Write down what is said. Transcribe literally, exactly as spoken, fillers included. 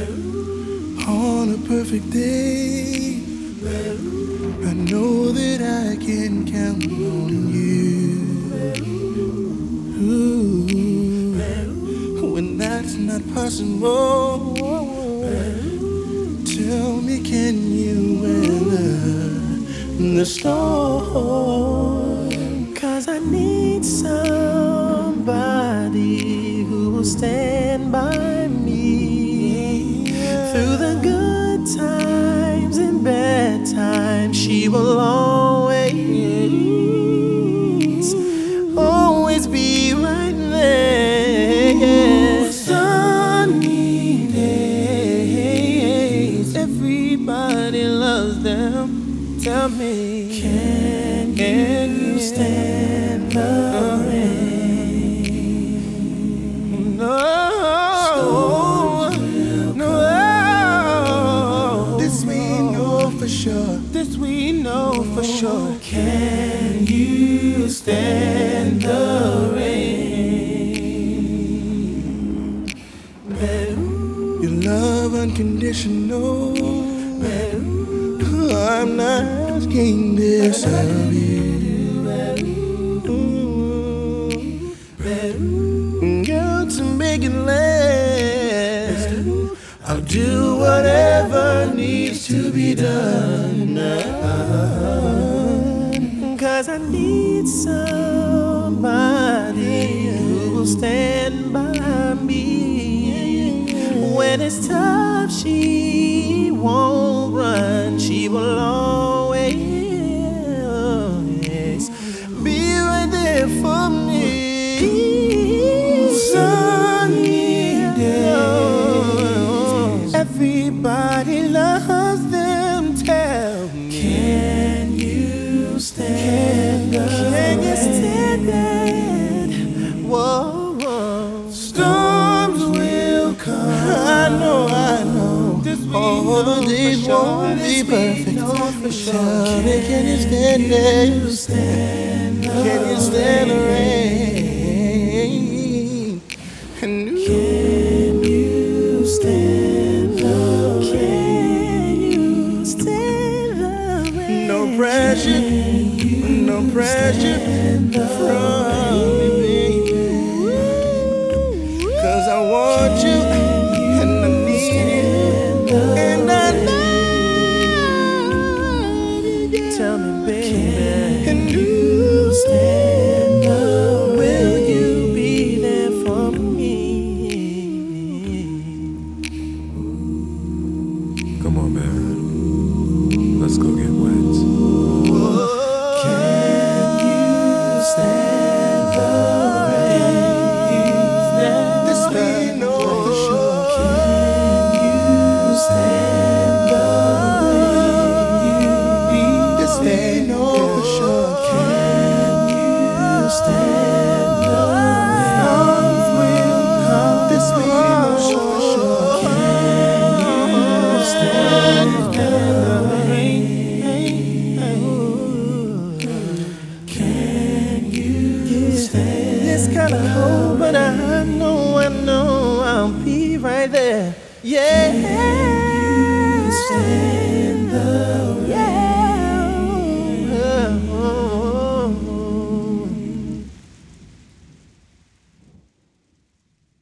On a perfect day, I know that I can count on you. Ooh, when that's not possible, tell me, can you weather the storm? 'Cause I need somebody who will stand by me through the good times and bad times. She will always, always be right there. Sunny days, everybody loves them. Tell me, can, can you stand the rain? No, no. This we know for sure. This we know for sure. Can you stand the rain? Your love unconditional. I'm not asking this of you. Girl, to make it last, I'll do whatever needs to be done. 'Cause I need somebody who will stand by me when it's tough. She won't run. She will always be right there for me. Sunny days, everybody loves them. Tell me, can you stand up? Can you stand that? Whoa, whoa. Storms will come. I know, I know. All the days won't be perfect. For sure. Can you stand it? Can you stand the rain? And can you stand the rain? Can you stand the rain? No pressure, no pressure from me, baby. 'Cause I want you. Tell me, baby, can you stand up? Will you be there for me? Come on, baby. Let's go get wet. Can you stand the rain? This we know for sure. Can you stand the rain? This we know for sure. Can you stand the rain? This we know for sure. Can you stand the rain? Can you stand? It's kinda cold, but I know, I know I'll be right there. Yeah. Can you stand?